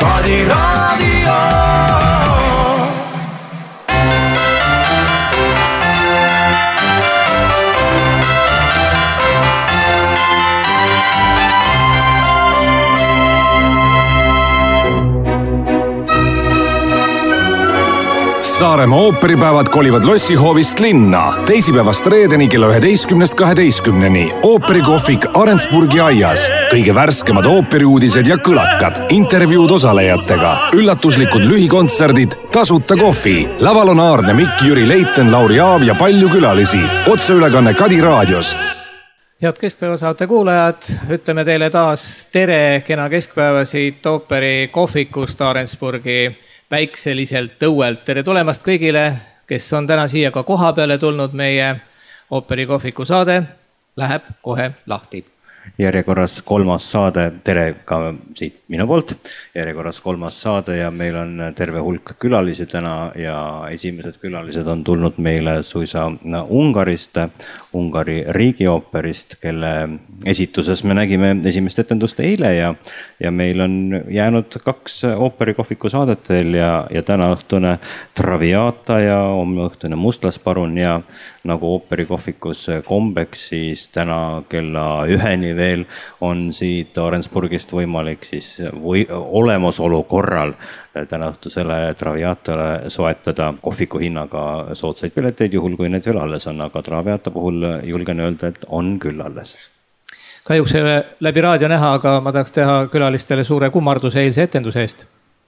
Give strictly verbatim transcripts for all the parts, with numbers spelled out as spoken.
Kadi Raadio. Saaremaa ooperipäevad kolivad lossihoovist linna. Teisipäevast reedeni kella üheteistkümnest kaheteistkümneni. Ooperikohvik Arendsburgi aias. Kõige värskemad ooperiuudised ja kõlakad. Intervjuud osalejatega. Üllatuslikud lühikontserdid. Tasuta kohvi. Laval on Aarne Mikk, Jüri Leiten, Lauri Aav ja palju külalisi. Otseülekanne Kadi Raadios. Head keskpäevasaate kuulajad, ütleme teile taas tere, kena keskpäeva siit ooperikohvikust Arendsburgi väikseliselt õuelt. Tere tulemast kõigile, kes on täna siia ka koha peale tulnud. Meie ooperikohviku saade läheb kohe lahti. Järjekorras kolmas saade, tere ka siit minu poolt. Järjekorras kolmas saade ja meil on terve hulk külalisi täna ja esimesed külalised on tulnud meile suisa Ungarist, Ungari riigiooperist, kelle esituses me nägime esimest etendust eile ja, ja meil on jäänud kaks ooperikohviku saadet veel ja, ja täna õhtune Traviata ja homme õhtune Mustlasparun ja nagu ooperikohvikus kombeks, siis täna kella üheni veel on siit Arendsburgist võimalik siis või olemasolu korral täna õhtusele Traviatale soetada kohviku hinnaga soodsaid pileteid, juhul kui need veel alles on, aga Traviata puhul julgen öelda, et on küll alles. Kahjuks ei ole läbi raadio näha, aga ma tahaks teha külalistele suure kummarduse eilse etenduse eest.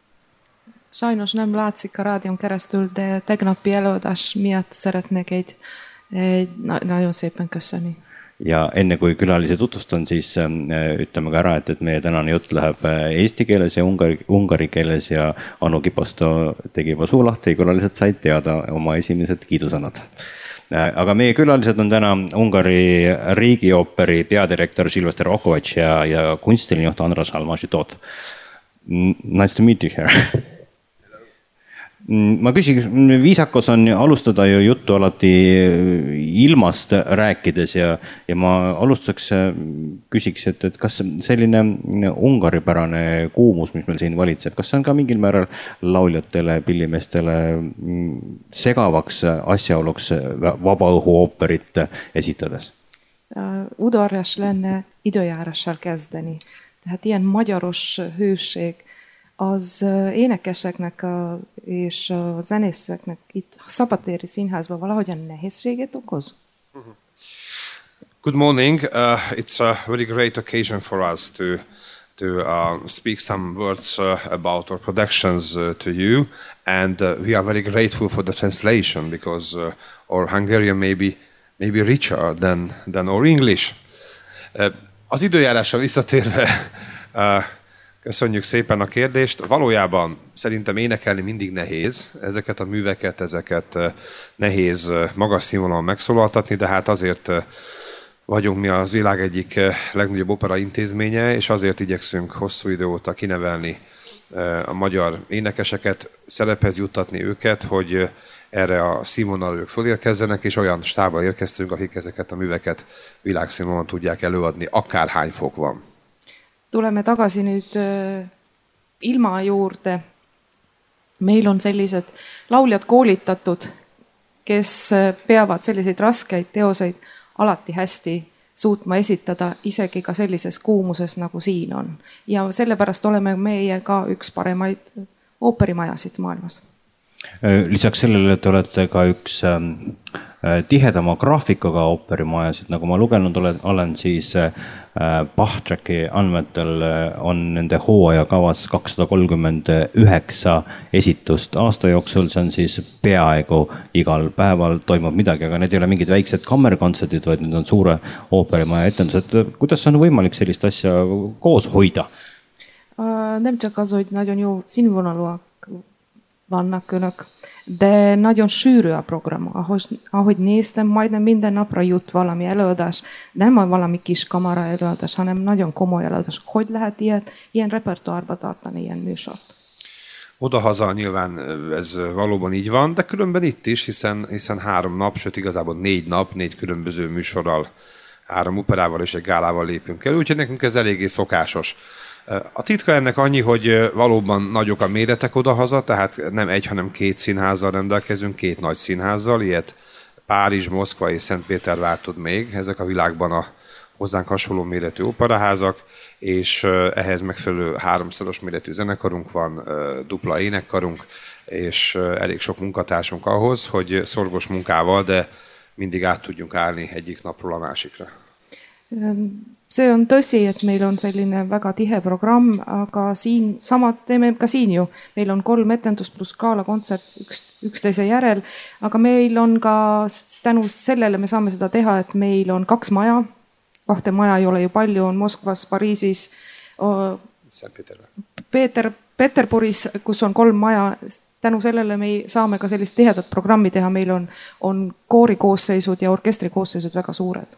Sajnos nem látszik a rádión keresztül, de tegnapi előadás miatt szeretnék egy nagyon szépen köszönni. Ja enne kui külalisi tutvustan, siis ütleme ka ära, et, et meie tänane jutt läheb eesti keeles ja ungari, ungari keeles ja Anu Kiposto tegi juba suu lahti ja külalised said teada oma esimesed kiidusõnad. Aga meie külalised on täna Ungari riigiooperi peadirektor Silvester Okovac ja, ja kunstiline juht Andras Almažitov. Nice to meet you here. Ma küsiks, viisakas on alustada ju juttu alati ilmast rääkides ja, ja ma alustuseks küsiks, et, et kas selline ungaripärane kuumus, mis meil siin valitseb, kas see on ka mingil määral lauljatele, pillimeestele segavaks asjaoluks vabaõhuooperit esitades? Udvarjas lenne időjárással kezdeni. Tehát ilyen magyaros hőség az énekeseknek a, és a zenészeknek itt szabadtéri színházban valahogyan nehézséget okoz? Good morning. Uh, it's a very great occasion for us to to uh, speak some words uh, about our productions uh, to you, and uh, we are very grateful for the translation because uh, our Hungarian may be, may be richer than, than our English. Uh, az időjárással visszatérve uh, köszönjük szépen a kérdést. Valójában szerintem énekelni mindig nehéz. Ezeket a műveket, ezeket nehéz magas színvonalon megszólaltatni, de hát azért vagyunk mi az világ egyik legnagyobb opera intézménye, és azért igyekszünk hosszú idő óta kinevelni a magyar énekeseket, szerephez juttatni őket, hogy erre a színvonalra ők fölérkezzenek, és olyan stábbal érkeztünk, akik ezeket a műveket világszínvonalon tudják előadni, akárhány fok van. Tuleme tagasi nüüd ilma juurde. Meil on sellised lauljad koolitatud, kes peavad selliseid raskeid teoseid alati hästi suutma esitada, isegi ka sellises kuumuses, nagu siin on. Ja sellepärast oleme meie ka üks paremaid ooperimajasid maailmas. Lisaks sellele te olete ka üks tihedama graafikaga ooperimajasid, nagu ma lugenud olen, olen siis Bachtracki andmetel on nende hooaja kavas kakssada kolmkümmend üheksa esitust aasta jooksul, see on siis peaaegu igal päeval toimub midagi, aga need ei ole mingid väiksed kammerkontserdid, vaid need on suure ooperimaja etendused. Kuidas on võimalik sellist asja koos hoida? Nem csak az, hogy nagyon jó színvonalúak vannak önök, de nagyon sűrű a program. Ahogy, ahogy néztem, majdnem minden napra jut valami előadás, nem valami kis kamara előadás, hanem nagyon komoly előadás. Hogy lehet ilyet, ilyen repertoárba tartani ilyen műsort? Odahaza nyilván ez valóban így van, de különben itt is, hiszen, hiszen három nap, sőt igazából négy nap, négy különböző műsorral, három operával és egy gálával lépünk el, úgyhogy nekünk ez eléggé szokásos. A titka ennek annyi, hogy valóban nagyok a méretek odahaza, tehát nem egy, hanem két színházzal rendelkezünk, két nagy színházzal, ilyet Párizs, Moszkva és Szentpétervár tud még, ezek a világban a hozzánk hasonló méretű operaházak, és ehhez megfelelő háromszoros méretű zenekarunk van, dupla énekkarunk, és elég sok munkatársunk ahhoz, hogy szorgos munkával, de mindig át tudjunk állni egyik napról a másikra. See on tõsi, et meil on selline väga tihe programm, aga siin samad teeme ka siin ju. Meil on kolm etendust pluss gaalakontsert üks, üksteise järel, aga meil on ka tänu sellele me saame seda teha, et meil on kaks maja. Kahte maja ei ole ju palju, on Moskvas, Pariisis, Peeter, Peterburis, kus on kolm maja. Tänu sellele me saame ka sellist tihedat programmi teha. Meil on, on koorikoosseisud ja orkestrikoosseisud väga suured.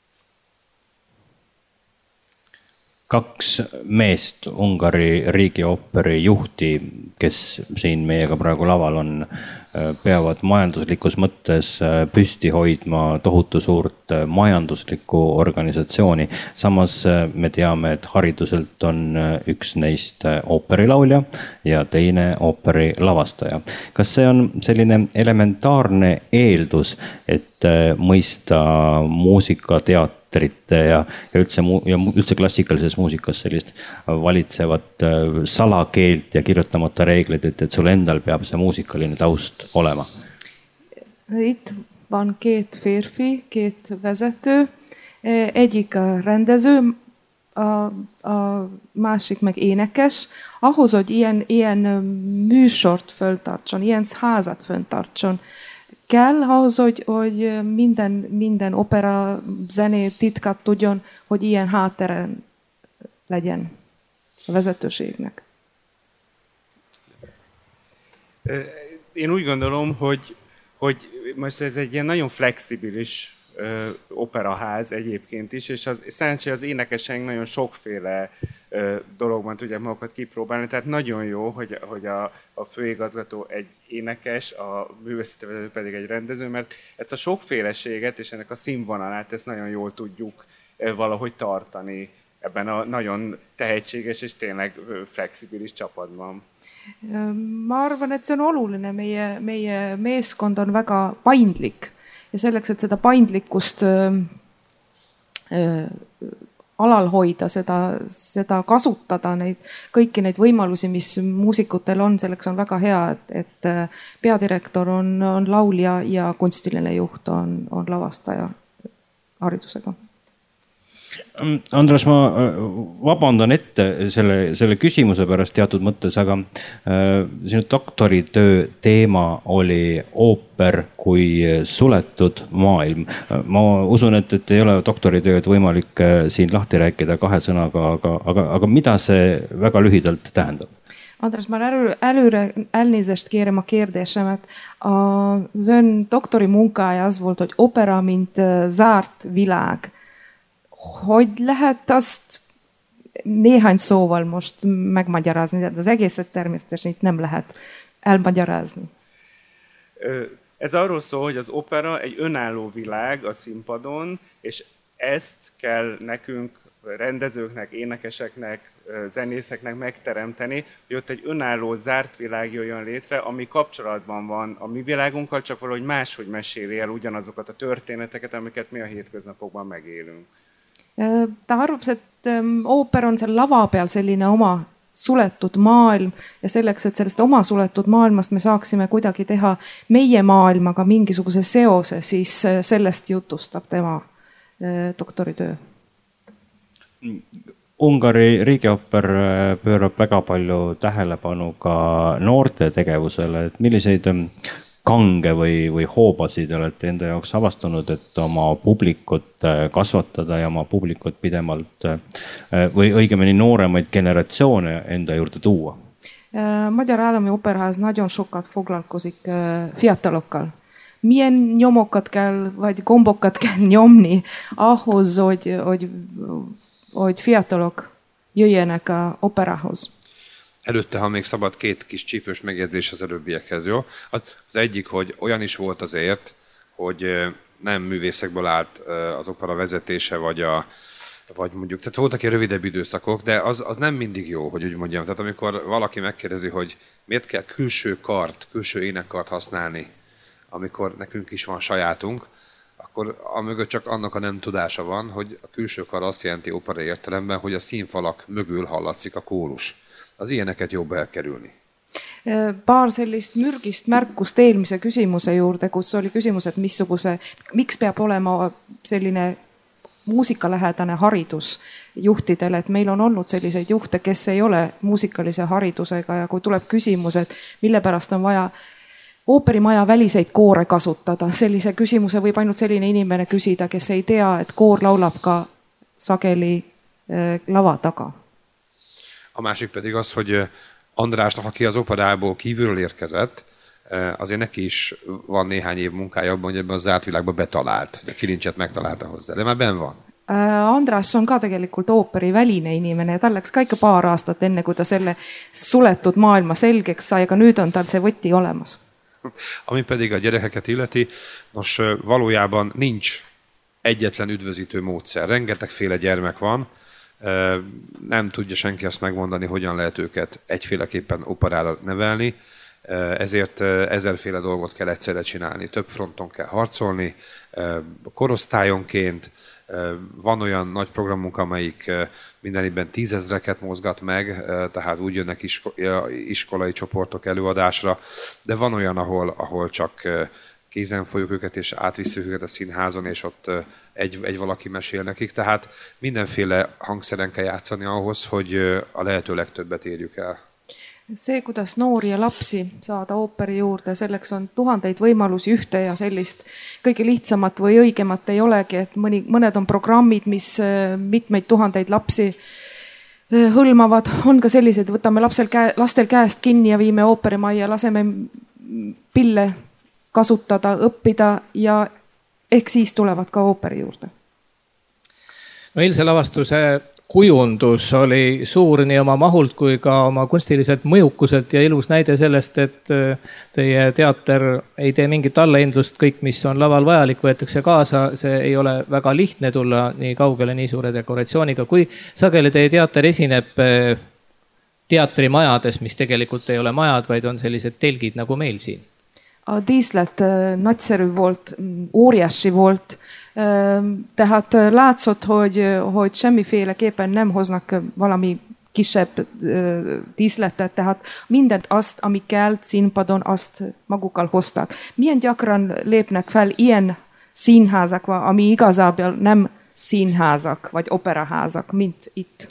Kaks meest Ungari riigiooperi juhti, kes siin meiega praegu laval on, peavad majanduslikus mõttes püsti hoidma tohutu suurt majanduslikku organisatsiooni. Samas me teame, et hariduselt on üks neist ooperilaulja ja teine ooperilavastaja. Kas see on selline elementaarne eeldus, et mõista muusikateatrit ja, ja, üldse, ja üldse klassikalises muusikas sellist valitsevat salakeelt ja kirjutamata reeglid, et, et sul endal peab see muusikaline taust olema? Itt van két férfi, két vezető, egyik rendező, a, a másik meg énekes. Ahhoz, hogy ilyen, ilyen műsort föltartson, ilyen házat föntartson, kell ahhoz, hogy, hogy minden, minden opera zené titkat tudjon, hogy ilyen hátteren legyen a vezetőségnek. Én úgy gondolom, hogy, hogy most ez egy ilyen nagyon flexibilis ö, operaház egyébként is, és az, szerencsére az énekeseink nagyon sokféle ö, dologban tudják magukat kipróbálni, tehát nagyon jó, hogy, hogy a, a főigazgató egy énekes, a művészetvezető pedig egy rendező, mert ezt a sokféleséget és ennek a színvonalát ezt nagyon jól tudjuk ö, valahogy tartani ebben a nagyon tehetséges és tényleg flexibilis csapatban. Ma arvan, et see on oluline, meie, meie meeskond on väga paindlik ja selleks, et seda paindlikkust öö, öö, alal hoida, seda, seda kasutada, neid, kõiki neid võimalusi, mis muusikutel on, selleks on väga hea, et, et peadirektor on, on laulja ja kunstiline juht on, on lavastaja haridusega. Andras, ma vabandan ette selle, selle küsimuse pärast teatud mõttes, aga äh, sinu doktoritöö teema oli ooper kui suletud maailm. Ma usun, et, et ei ole doktoritööd võimalik siin lahti rääkida kahe sõnaga, aga, aga, aga mida see väga lühidalt tähendab? András, már elő, előre elnézést kérem a kérdésemet. Az ön doktori munkája az volt, hogy opera, mint zárt világ. Hogy lehet azt néhány szóval most megmagyarázni, de az egészet természetesen itt nem lehet elmagyarázni. Ez arról szól, hogy az opera egy önálló világ a színpadon, és ezt kell nekünk, rendezőknek, énekeseknek, zenészeknek megteremteni, hogy ott egy önálló zárt világ jöjjön létre, ami kapcsolatban van a mi világunkkal, csak valahogy máshogy meséli el ugyanazokat a történeteket, amiket mi a hétköznapokban megélünk. Ta arvab, et ooper on seal lava peal selline oma suletud maailm ja selleks, et sellest oma suletud maailmast me saaksime kuidagi teha meie maailmaga mingisuguse seose, siis sellest jutustab tema doktoritöö. Ungari riigioper pöörab väga palju tähelepanu ka noorte tegevusele, et milliseid kange või, või hoobasid olete enda jaoks avastanud, et oma publikut kasvatada ja oma publikut pidemalt või õigemini nooremaid generatsioone enda juurde tuua? Magyar Állami Operaház nagyon sokat foglalkozik fiatalokkal. Milyen nyomokat kell, vagy gombokat kell nyomni ahhoz, hogy, hogy, hogy fiatalok jöjjenek a operához? Előtte, ha még szabad, két kis csípős megjegyzés az előbbiekhez, jó? Az, az egyik, hogy olyan is volt azért, hogy nem művészekből állt az opera vezetése, vagy a, vagy mondjuk, tehát voltak ilyen rövidebb időszakok, de az, az nem mindig jó, hogy úgy mondjam. Tehát amikor valaki megkérdezi, hogy miért kell külső kart, külső énekkart használni, amikor nekünk is van sajátunk, akkor amögött csak annak a nem tudása van, hogy a külső kar azt jelenti opera értelemben, hogy a színfalak mögül hallatszik a kórus. Az ilyeneket jobb elkerülni. Paar sellist mürgist märkust eelmise küsimuse juurde, kus oli küsimus, et missuguse, miks peab olema selline muusikalähedane haridus juhtidele, et meil on olnud selliseid juhte, kes ei ole muusikalise haridusega ja kui tuleb küsimus, et mille pärast on vaja ooperimaja väliseid koore kasutada. Sellise küsimuse võib ainult selline inimene küsida, kes ei tea, et koor laulab ka sageli lava taga. A másik pedig az, hogy Andrásnak, aki az operából kívülről érkezett, azért neki is van néhány év munkája abban, hogy ebben a zárt világban betalált. A kilincset megtalálta hozzá, de már benn van. András on ka tegelikult ooperi väline inimene ja tal läks ka ikka paar aastat enne, kui ta selle suletud maailma selgeks sai, aga nüüd on tal see võti olemas. Ami pedig a gyerekeket illeti, nos valójában nincs egyetlen üdvözítő módszer. Rengetegféle gyermek van, nem tudja senki azt megmondani, hogyan lehet őket egyféleképpen operára nevelni, ezért ezerféle dolgot kell egyszerre csinálni. Több fronton kell harcolni, korosztályonként. Van olyan nagy programunk, amelyik minden évben tízezreket mozgat meg, tehát úgy jönnek iskolai csoportok előadásra, de van olyan, ahol, ahol csak kézen folyjuk őket, és átvisszük őket a színházon, és ott egy, egy valaki mesél nekik. Tehát mindenféle hangszeren kell játszani ahhoz, hogy a lehető legtöbbet érjük el. See, kuidas noori ja lapsi saada ooperi juurde, selleks on tuhandeid võimalusi, ühte ja sellist kõige lihtsamat või õigemat ei olegi, et mõni, mõned on programmid, mis mitmeid tuhandeid lapsi hõlmavad, on ka sellised, võtame lapsel käe, lastel käest kinni ja viime ooperimajja, laseme pille kasutada, õppida ja ehk siis tulevad ka ooperi juurde. No eilse lavastuse kujundus oli suur nii oma mahult kui ka oma kunstiliselt mõjukuselt ja ilus näide sellest, et teie teater ei tee mingit allahindlust, kõik, mis on laval vajalik, võetakse kaasa. See ei ole väga lihtne tulla nii kaugele, nii suure dekoratsiooniga. Kui sageli teie teater esineb teatrimajades, mis tegelikult ei ole majad, vaid on sellised telgid nagu meil siin? A díszlet nagyszerű volt, óriási volt. Tehát látszott, hogy, hogy semmiféleképpen nem hoznak valami kisebb díszletet, tehát mindent azt, ami kell színpadon, azt magukkal hoztak. Milyen gyakran lépnek fel ilyen színházak, ami igazából nem színházak, vagy operaházak, mint itt?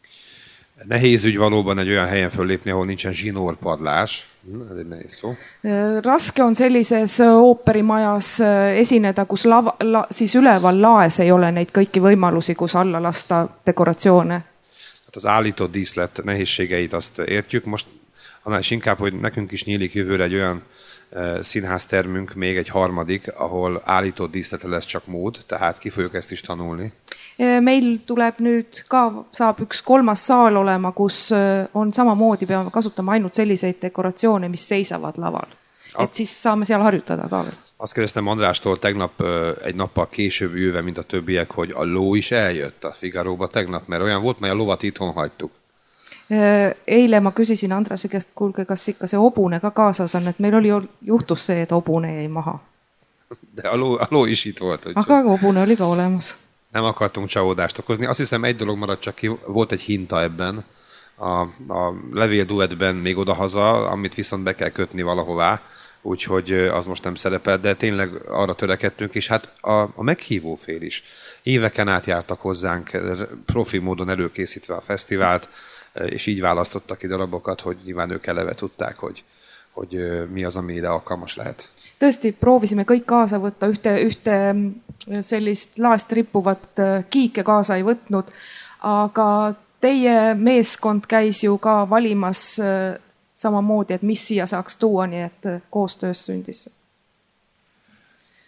Nehéz ügy valóban egy olyan helyen föllépni, ahol nincsen zsinórpadlás. Ez egy nehéz szó. Raske on sellises ooperimajas esineda, kus lava, la, siis üleval laes ei ole neid kõiki võimalusi, kus alla lasta dekoratsioone. Az állított díszlet nehézségeit azt értjük. Most annál is inkább, hogy nekünk is nyílik jövőre egy olyan színháztermünk, még egy harmadik, ahol állított díszletre lesz csak mód, tehát ki fogjuk ezt is tanulni. Meil tuleb nüüd ka, saab üks kolmas saal olema, kus on samamoodi, peame kasutama ainult selliseid dekoratsioone, mis seisavad laval. Et siis saame seal harjutada ka. Azt kérdeztem Andrástól tegnap egy nappal később jöve, mint a többiek, hogy a ló is eljött a Figaróba tegnap, mert olyan volt, mely a lovat itthon hagytuk. Eile ma küsisin Andrasi käest, kuulge, kas ikka see hobune ka kaasas on, et meil oli juhtus see, et hobune jäi maha. De a ló, a ló is itt volt. Aga hobune oli ka olemas. Nem akartunk csalódást okozni. Azt hiszem, egy dolog maradt csak ki, volt egy hinta ebben, a, a levélduettben még odahaza, amit viszont be kell kötni valahová, úgyhogy az most nem szerepel, de tényleg arra törekedtünk, és hát a, a meghívó fél is. Éveken át jártak hozzánk, profi módon előkészítve a fesztivált, és így választottak ki darabokat, hogy nyilván ők eleve tudták, hogy, hogy mi az, ami ide alkalmas lehet. Tõesti, proovisime kõik kaasa võtta, ühte, ühte sellist laest rippuvat kiike kaasa ei võtnud, aga teie meeskond käis ju ka valimas samamoodi, et mis siia saaks tuua, nii et koostöös sündis.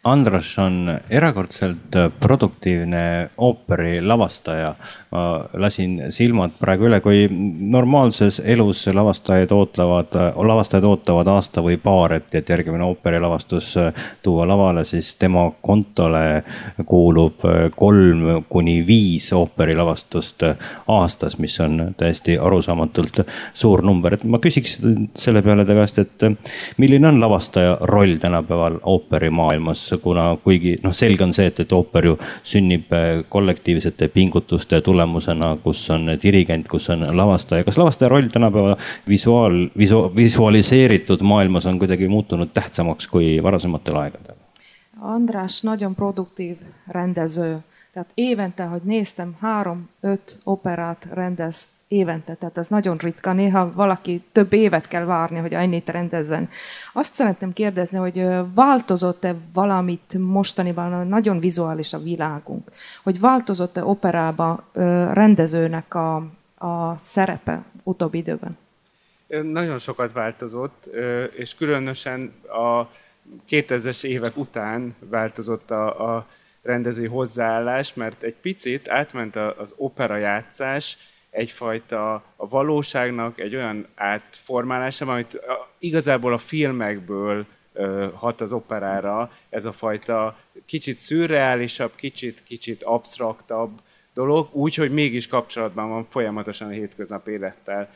Andras on erakordselt produktiivne ooperi lavastaja. Ma lasin silmad praegu üle, kui normaalses elus lavastajaid ootavad, lavastajad ootavad aasta või paar, et, et järgmine ooperi lavastus tuua lavale, siis tema kontole kuulub kolm kuni viis ooperi lavastust aastas, mis on täiesti arusaamatult suur number. Et ma küsiks selle peale ta käest, et milline on lavastaja roll tänapäeval ooperi maailmas, kuna kuigi noh, selge on see, et, et ooper ju sünnib kollektiivsete pingutuste tulemusena, kus on dirigent, kus on lavastaja. Kas lavastaja roll tänapäeva visuaal, visu, visualiseeritud maailmas on kuidagi muutunud tähtsamaks kui varasematel aegadel? András nagyon produktív rendező. Tehát évente, hogy néztem, három, öt operát rendez évente, tehát ez nagyon ritka, néha valaki több évet kell várni, hogy ennyit rendezzen. Azt szeretném kérdezni, hogy változott-e valamit mostaniban, nagyon vizuális a világunk, hogy változott-e operába rendezőnek a, a szerepe utóbbi időben? Nagyon sokat változott, és különösen a kétezres évek után változott a, a rendezői hozzáállás, mert egy picit átment az opera játszás egyfajta a valóságnak egy olyan átformálása, amit igazából a filmekből hat az operára, ez a fajta kicsit szürreálisabb, kicsit, kicsit absztraktabb dolog, úgy, hogy mégis kapcsolatban van folyamatosan a hétköznap élettel.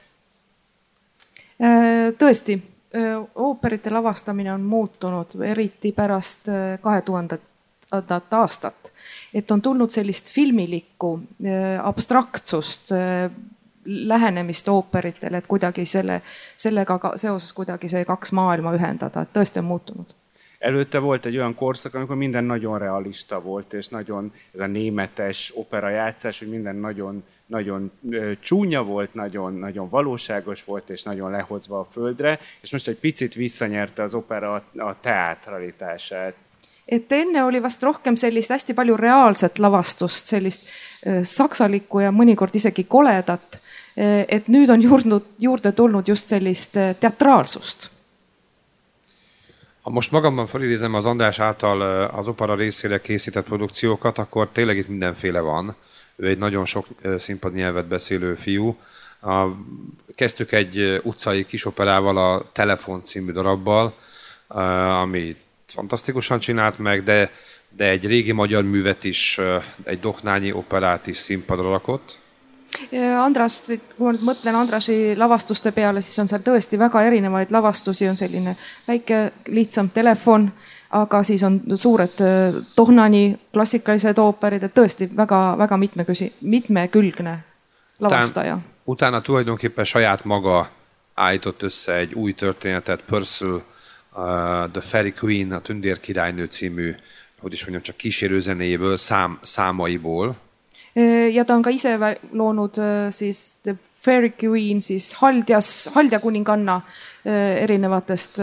Tõesti, ooperite lavastamine on muutunud, eriti pärast kahe tuhandendat aastat. Et on tulnud sellist filmilikku abstraktsust, lähenemist ooperitele, et kuidagi selle, sellega seoses kuidagi see kaks maailma ühendada, et tõesti on muutunud. Előtte volt egy olyan korszak, amikor minden nagyon realista volt, és nagyon ez a németes opera játszás, hogy minden nagyon, nagyon csúnya volt, nagyon, nagyon valóságos volt, és nagyon lehozva a földre, és most egy picit visszanyerte az opera a teatralitását. Et enne oli vast rohkem sellist hästi palju reaalset lavastust, sellist saksalikku ja mõnikord isegi koledat, et nüüd on juurde, juurde tulnud just sellist teatraalsust. Ha most magamban felidézem az András által az opera részére készített produkciókat, akkor tényleg itt mindenféle van. Ő egy nagyon sok színpad nyelvet beszélő fiú. Kezdtük egy utcai kisoperával, a Telefon című darabbal, ami fantasztikusan csinált meg, de, de egy régi magyar művet is, egy Dohnányi operát is színpadra rakott. Andras, kui ma mõtlen Andrasi lavastuste peale, siis on seal tõesti väga erinevaid lavastusi, on selline väike lihtsam Telefon, aga siis on suured Dohnányi klassikalised ooperid, et tõesti väga, väga mitmeküsi, mitmekülgne lavastaja. Után, utána tulajdonképpen saját maga állított össze egy új történetet, Purcell, Uh, The Fairy Queen, a Tündér királynő című, hogy is mondjam, csak kísérőzenéjéből, szám, számaiból. Ja ta on ka ise loonud siis The Fairy Queen, siis Haldjas, Haldja kuninganna erinevatest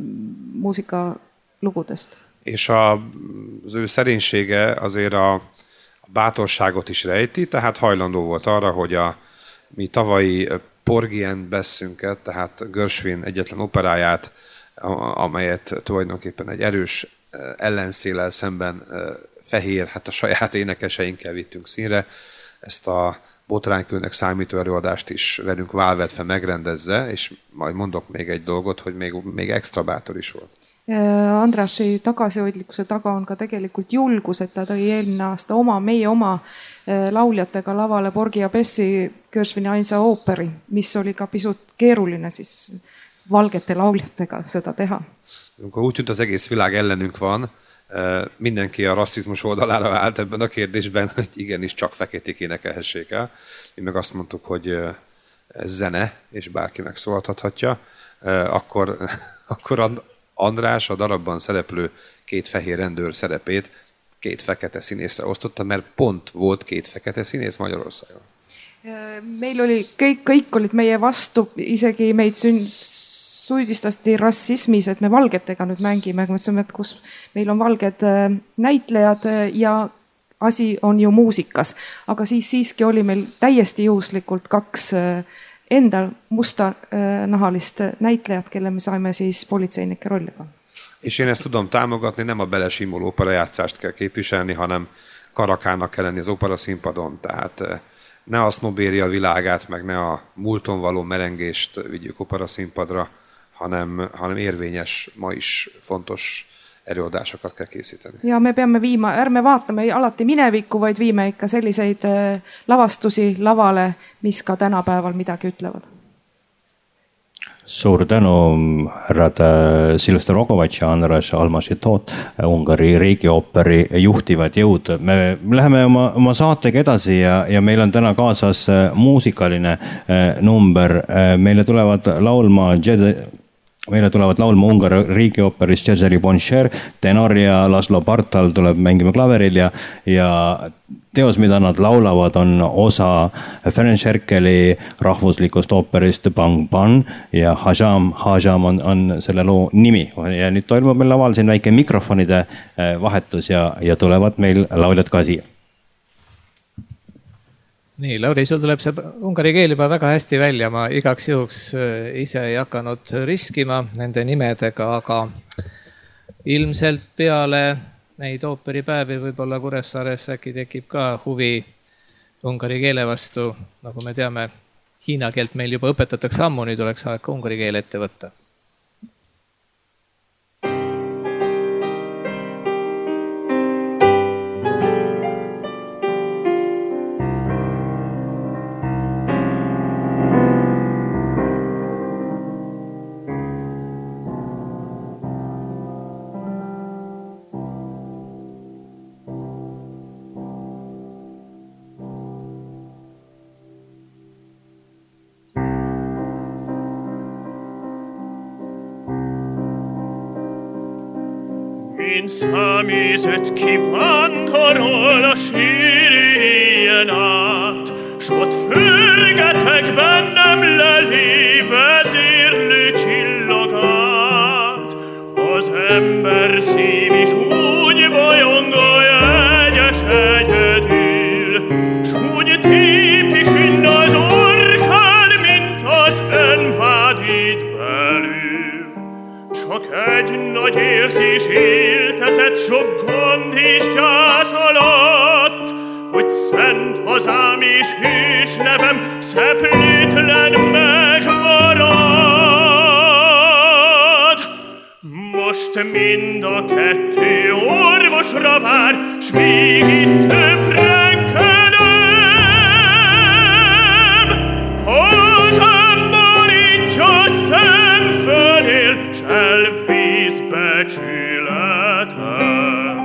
muusikalugudest. És a, az ő szerénysége azért a, a bátorságot is rejti, tehát hajlandó volt arra, hogy a mi tavalyi Porgien Bessünket, tehát Gershwin egyetlen operáját, amelyet tulajdonképpen egy erős ellenszéllel szemben fehér, hát a saját énekeseinkkel vittünk színre. Ezt a botránykőnek számító előadást is velünk válvetve megrendezze, és majd mondok még egy dolgot, hogy még, még extra bátor is volt. Andrasi tagasihoidlikkuse taga on ka tegelikult julgus, et ta tõi eelmine aasta oma, meie oma lauljatega lavale Porgy ja Bessi Gershwini ainsa ooperi, mis oli ka pisut keeruline siis valgete lauljatega seda teha. Amikor úgy tűnt az egész világ ellenünk van, mindenki a rasszizmus oldalára állt ebben a kérdésben, hogy igenis csak feketék énekelhessék el. Mi meg azt mondtuk, hogy ez zene, és bárki megszólaltathatja. Akkor, akkor András a darabban szereplő két fehér rendőr szerepét két fekete színészre osztotta, mert pont volt két fekete színész Magyarországon. Meil oli, kõik, kõik olid meie vastu, isegi meid süüdistati rassismis, et me valgetega nüüd mängime, mõtlesime, et kus meil on valged näitlejad ja asi on ju muusikas. Aga siis siiski oli meil täiesti juhuslikult kaks endal musta nahalist näitlejat, kelle me saime siis politseinike rolli panna. És én ezt tudom támogatni, nem a belesimuló operajátszást kell képviselni, hanem karakának kell lenni az opera színpadon. Tehát ne a sznobéria világát, meg ne a múlton való merengést vigyük opera színpadra, hanem, hanem érvényes, ma is fontos előadásokat kell készíteni. Ja, me peame viima, ärme vaatame alati minevikku, vaid viime ikka selliseid lavastusi lavale, mis ka tänapäeval midagi ütlevad. Suur tänu, härrad Silvester Rogovatš ja Andras Almasitot, Ungari riigioperi juhtivad jõud. Me läheme oma, oma saatega edasi ja, ja meil on täna kaasas muusikaline number. Meile tulevad laulma Meile tulevad laulma Ungari riigioperis Cezary Boncher, tenor ja Laszlo Bartal tuleb mängima klaveril ja, ja teos, mida nad laulavad, on osa Ferenc Erkeli rahvuslikust ooperist Bang Ban ja Hajam, Hajam on, on selle loo nimi. Ja nüüd toimub meil laval siin väike mikrofonide vahetus ja, ja tulevad meil lauljad ka siia. Nii, Lauri, sul tuleb see ungari keel juba väga hästi välja. Ma igaks juhuks ise ei hakanud riskima nende nimedega, aga ilmselt peale neid ooperipäevi võib-olla Kuressaares äkki tekib ka huvi ungari keele vastu. Nagu me teame, hiina keelt meil juba õpetatakse ammu, nüüd oleks aeg ka ungari keel ette võtta. Samiset kívánkorol a sírjen át, s ott fürgetek bennem leli vezérlő csillagát. Az ember szív is úgy bolyongol egyes egyedül, s úgy tépik ünn az orkán, mint az önvádít belül. Csak egy nagy érzés éltetett sok gond és gyász alatt, hogy szent hazám és hős nevem szeplőtlen megmarad. Most mind a kettő orvosra vár, s még itt töprengkedem. Hazám borítja szem fölél, s elvész becsületem.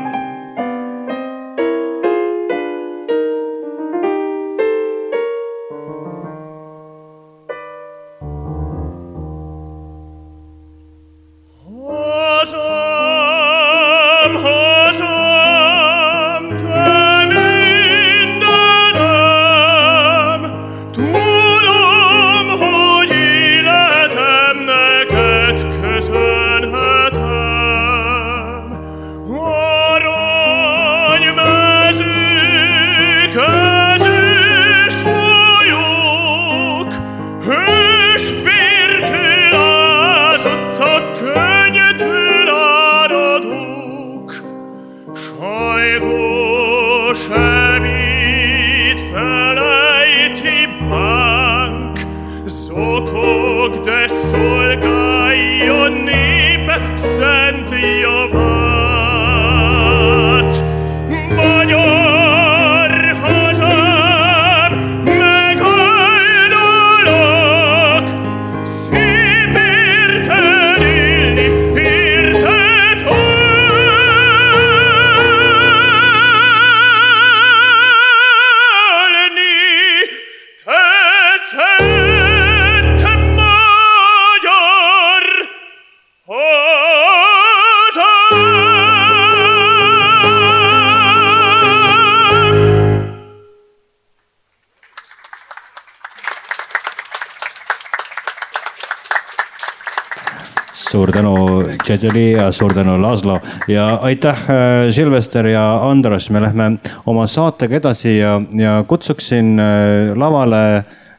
Suur tänu Cezary ja suur tänu Laszlo ja aitäh Silvester ja Andras. Me lähme oma saatega edasi ja, ja kutsuksin lavale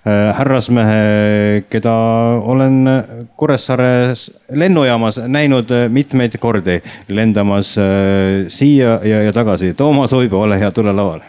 härrasmehe, keda olen Kuressaares lennujaamas näinud mitmeid kordi lendamas siia ja, ja tagasi. Toomas Uibo, ole hea, tule lavale.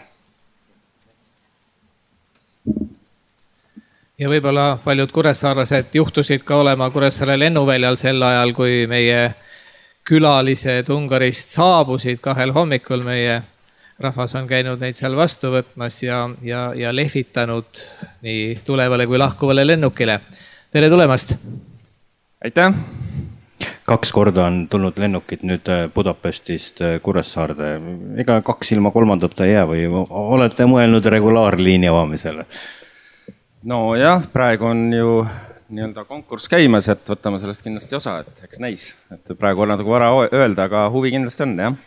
Ja võib-olla paljud kuressaarlased juhtusid ka olema Kuressaare lennuväljal sel ajal, kui meie külalised Ungarist saabusid kahel hommikul. Meie rahvas on käinud neid seal vastu võtmas ja, ja, ja lehvitanud nii tulevale kui lahkuvale lennukile. Tere tulemast! Aitäh! Kaks korda on tulnud lennukid nüüd Budapestist Kuressaarde. Ega kaks ilma kolmandat ei jää või olete mõelnud regulaarliini avamisele? No jah, praegu on ju nii-öelda konkurss käimas, et võtame sellest kindlasti osa, et eks näis. Et praegu on natuke vara öelda, aga huvi kindlasti on, jah.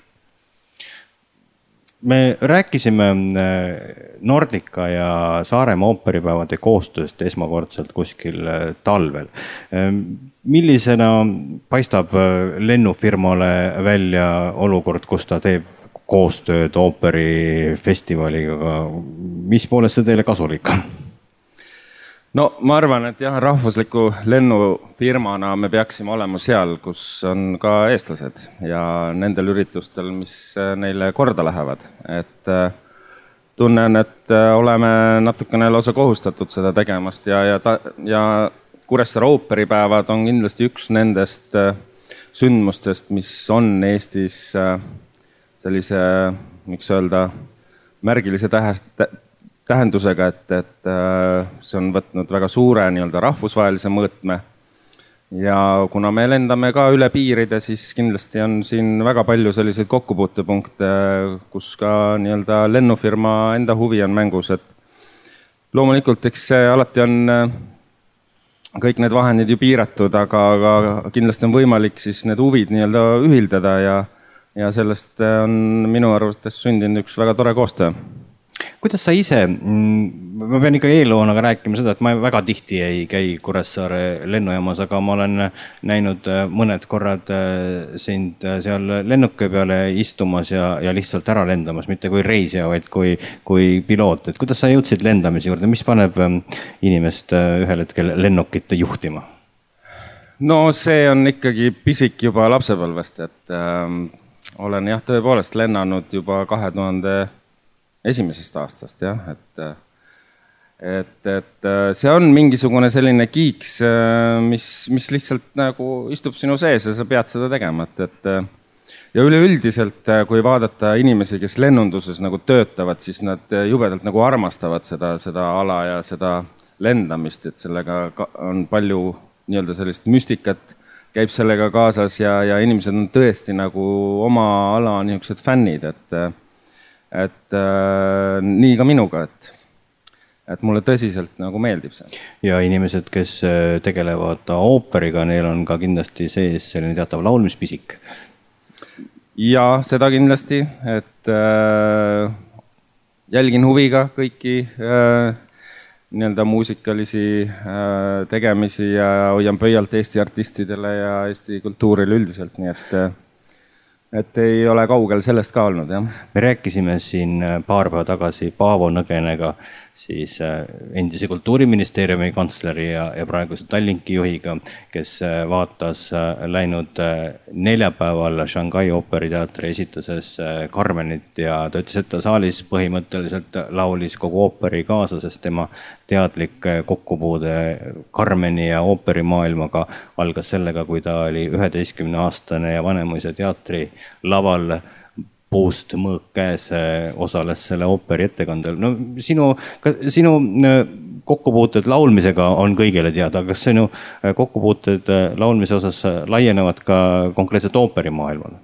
Me rääkisime Nordica ja Saaremaa ooperipäevade koostööst esmakordselt kuskil talvel. Millisena paistab lennufirmale välja olukord, kus ta teeb koostööd ooperifestivaliga? Mis poolest see teile kasulik on? No ma arvan, et jah, rahvusliku lennufirmana me peaksime olema seal, kus on ka eestlased ja nendel üritustel, mis neile korda lähevad. Et tunnen, et oleme natukene lausa kohustatud seda tegemast ja, ja, ta, ja Kuressaare ooperipäevad on kindlasti üks nendest sündmustest, mis on Eestis sellise, miks öelda, märgilise tähest, tähendusega, et, et see on võtnud väga suure nii-öelda rahvusvahelise mõõtme. Ja kuna me lendame ka üle piiride, siis kindlasti on siin väga palju selliseid kokkupuutepunkte, kus ka nii-öelda lennufirma enda huvi on mängus. Et loomulikult, eks see alati on kõik need vahendid ju piiratud, aga, aga kindlasti on võimalik siis need huvid nii-öelda ühildada ja, ja sellest on minu arvates sündinud üks väga tore koostöö. Kuidas sa ise, ma pean ikka eeloonaga rääkima seda, et ma väga tihti ei käi Kuressaare lennujaamas, aga ma olen näinud mõned korrad sind seal lennuke peale istumas ja, ja lihtsalt ära lendamas, mitte kui reisija, vaid kui, kui piloot. Et kuidas sa jõudsid lendamise juurde, mis paneb inimest ühel hetkel lennukit juhtima? No see on ikkagi pisik juba lapsepõlvest, et äh, olen jah tõepoolest lennanud juba kahe tuhande esimesest aastast, jah, et, et, et see on mingisugune selline kiiks, mis, mis lihtsalt nagu istub sinu sees ja sa pead seda tegema, et, et ja üleüldiselt, kui vaadata inimesi, kes lennunduses nagu töötavad, siis nad jubedalt nagu armastavad seda, seda ala ja seda lendamist, et sellega on palju nii-öelda sellist müstikat käib sellega kaasas ja, ja inimesed on tõesti nagu oma ala niisugused fännid, et et äh, nii ka minuga, et, et mulle tõsiselt nagu meeldib see. Ja inimesed, kes tegelevad ooperiga, neil on ka kindlasti sees selline teatav laulmispisik. Ja seda kindlasti, et äh, jälgin huviga kõiki äh, nii-öelda muusikalisi äh, tegemisi ja hoian pöialt Eesti artistidele ja Eesti kultuurile üldiselt, nii et äh, et ei ole kaugel sellest ka olnud, jah. Me rääkisime siin paar päeva tagasi Paavo Nõgenega, siis endise kultuuriministeeriumi kantsleri ja, ja praeguse Tallinki juhiga, kes vaatas läinud neljapäeval Shanghai ooperiteatri esituses Carmenit ja ta ütles, et ta saalis põhimõtteliselt laulis kogu ooperi kaasa, sest tema teadlik kokkupuude Carmeni ja ooperimaailmaga algas sellega, kui ta oli üheteistkümne aastane ja Vanemuise teatri laval puust mõõk käes osales selle ooperi ettekandel. No sinu, sinu kokkupuuted laulmisega on kõigile teada, kas sinu kokkupuuted laulmise osas laienevad ka konkreetselt ooperimaailmale?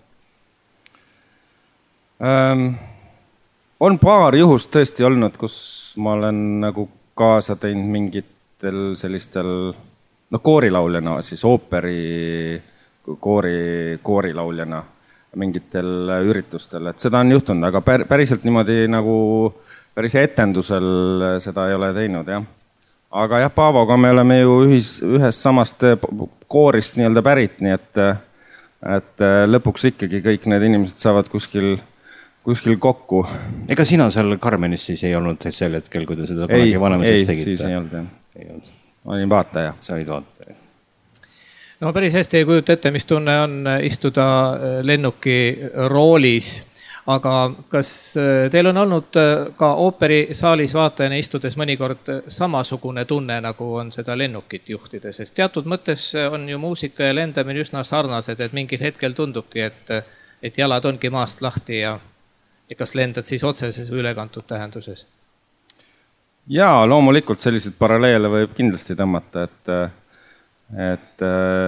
Ähm, on paar juhust tõesti olnud, kus ma olen nagu kaasa teinud mingitel sellistel no, koorilauljana, siis ooperi koori, koorilauljana mingitel üritustel, et seda on juhtunud, aga päriselt niimoodi nagu päris etendusel seda ei ole teinud, jah. Aga jah, Paavoga me oleme ju ühis, ühest samast koorist nii-öelda pärit, nii et, et lõpuks ikkagi kõik need inimesed saavad kuskil kuskil kokku. Ega sina seal Carmenis siis ei olnud sel hetkel, kui te seda kunagi Vanemuises tegite? Ei, siis ei olnud. Ei olnud. Ma olin vaataja. Sa olid vaataja. No päris hästi ei kujuta ette, mis tunne on istuda lennuki roolis. Aga kas teil on olnud ka ooperisaalis vaatajana istudes mõnikord samasugune tunne, nagu on seda lennukit juhtida? Sest teatud mõttes on ju muusika ja lendamine üsna sarnased, et mingil hetkel tundubki, et, et jalad ongi maast lahti ja, ja kas lendad siis otseses ülekantud tähenduses? Jaa, loomulikult selliseid paralleele võib kindlasti tõmmata, et, et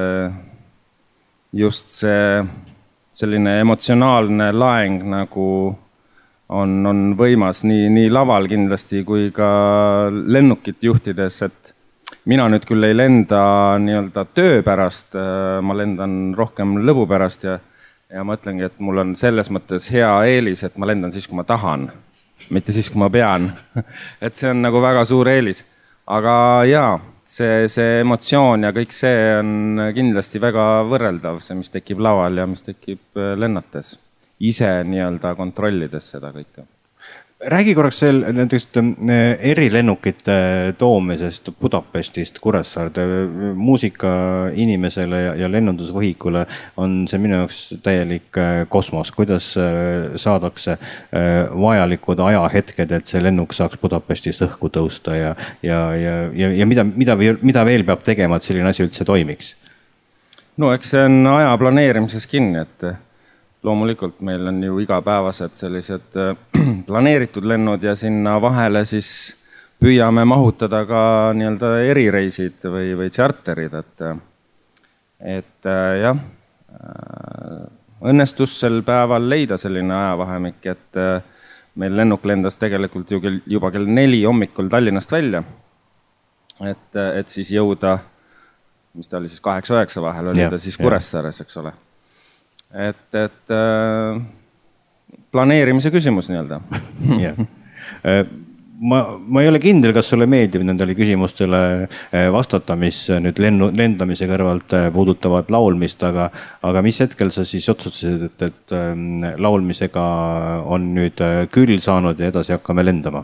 just see selline emotsionaalne laeng nagu on, on võimas nii, nii laval kindlasti kui ka lennukit juhtides, et mina nüüd küll ei lenda nii-öelda töö pärast, ma lendan rohkem lõbu pärast ja, ja mõtlengi, et mul on selles mõttes hea eelis, et ma lendan siis, kui ma tahan, mitte siis, kui ma pean. Et see on nagu väga suur eelis. Aga jaa, see, see emotsioon ja kõik see on kindlasti väga võrreldav, see, mis tekib laval ja mis tekib lennates. Ise nii-öelda kontrollides seda kõike. Räägi korraks veel nendest erilennukite toomisest Budapestist Kuressaarde. Muusika inimesele ja lennundusvõhikule on see minu jaoks täielik kosmos. Kuidas saadakse vajalikud ajahetked, et see lennuk saaks Budapestist õhku tõusta ja, ja, ja, ja, ja mida, mida, mida veel peab tegema, et selline asi üldse toimiks? No eks see on aja planeerimises kinni, et loomulikult meil on ju igapäevased sellised planeeritud lennud ja sinna vahele siis püüame mahutada ka nii-öelda erireisid või, või tšarterid, et, et jah, õnnestus sel päeval leida selline ajavahemik, et meil lennuk lendas tegelikult ju kell, juba kell neli hommikul Tallinnast välja, et, et siis jõuda, mis ta oli siis kaheksa üheksa vahel, oli ja, ta siis Kuressaares, eks ole. Et, et äh, planeerimise küsimus nii-öelda. yeah. ma, ma ei ole kindel, kas sulle meeldib nendele küsimustele vastata, mis nüüd lennu, lendamise kõrvalt puudutavad laulmist, aga, aga mis hetkel sa siis otsustasid, et, et laulmisega on nüüd küll saanud ja edasi hakkame lendama?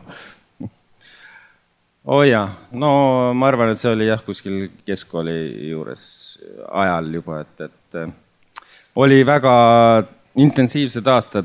Oh jaa, no ma arvan, et see oli jah kuskil keskkooli juures ajal juba, et, et oli väga intensiivsed aastad,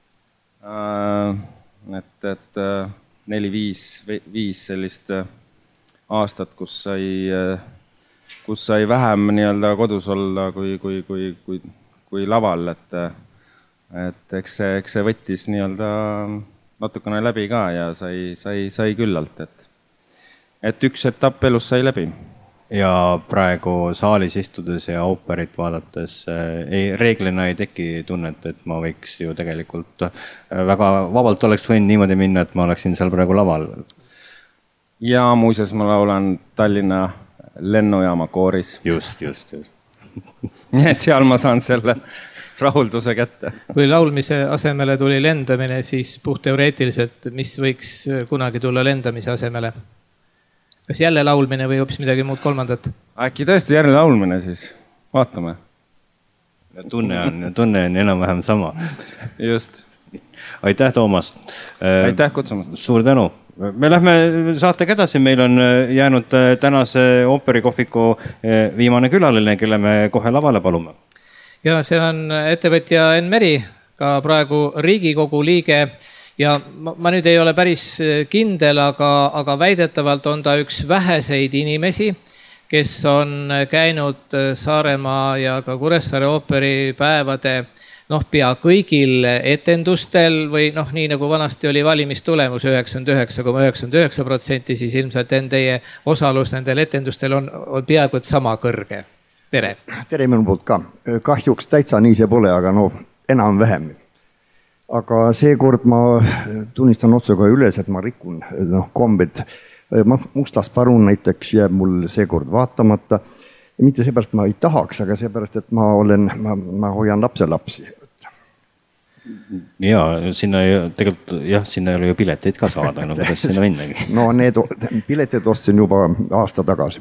et, et neli, viis, viis sellist aastat, kus sai, kus sai vähem nii-öelda kodus olla kui, kui, kui, kui, kui laval, et, et eks see, eks see võttis nii-öelda natukene läbi ka ja sai, sai, sai küllalt, et, et üks etapp elus sai läbi. Ja praegu saalis istudes ja ooperit vaadates ei, reeglina ei teki tunnet, et ma võiks ju tegelikult väga vabalt oleks võinud niimoodi minna, et ma oleksin seal praegu laval. Ja muuseas ma laulan Tallinna lennujaama kooris. Just, just, just. Nii et seal ma saan selle rahulduse kätte. Kui laulmise asemele tuli lendamine, siis puhtteoreetiliselt, mis võiks kunagi tulla lendamise asemele? Kas jälle laulmine või hoopis midagi muud kolmandat? Äkki tõesti jälle laulmine siis. Vaatame. Tunne on, tunne on enam-vähem sama. Just. Aitäh, Toomas. Aitäh kutsumast. Suur tänu. Me lähme saatega edasi. Meil on jäänud tänase ooperikohviku viimane külaline, kelle me kohe lavale palume. Ja see on ettevõtja Enn Meri, ka praegu Riigikogu liige. Ja ma, ma nüüd ei ole päris kindel, aga, aga väidetavalt on ta üks väheseid inimesi, kes on käinud Saaremaa ja ka Kuressaare ooperipäevade noh, pea kõigil etendustel või noh, nii nagu vanasti oli valimistulemus üheksakümmend üheksa koma üheksakümmend üheksa protsenti, siis ilmselt en teie osalus nendel etendustel on, on peaaegu et sama kõrge. Tere! Tere minu poolt ka. Kahjuks täitsa nii see pole, aga no enam vähem. Aga seekord ma tunnistan otsaga üles, et ma rikun no, kombed. Mustas parun näiteks jääb mul seekord vaatamata. Ja mitte seepärast ma ei tahaks, aga seepärast, et ma, olen, ma, ma hoian lapse lapsi. Ja, sinna ei, tegelikult, jah, sinna ei ole ju pileteid ka saada, no kuidas sinna minnagi. No need piletid ostsin juba aasta tagasi.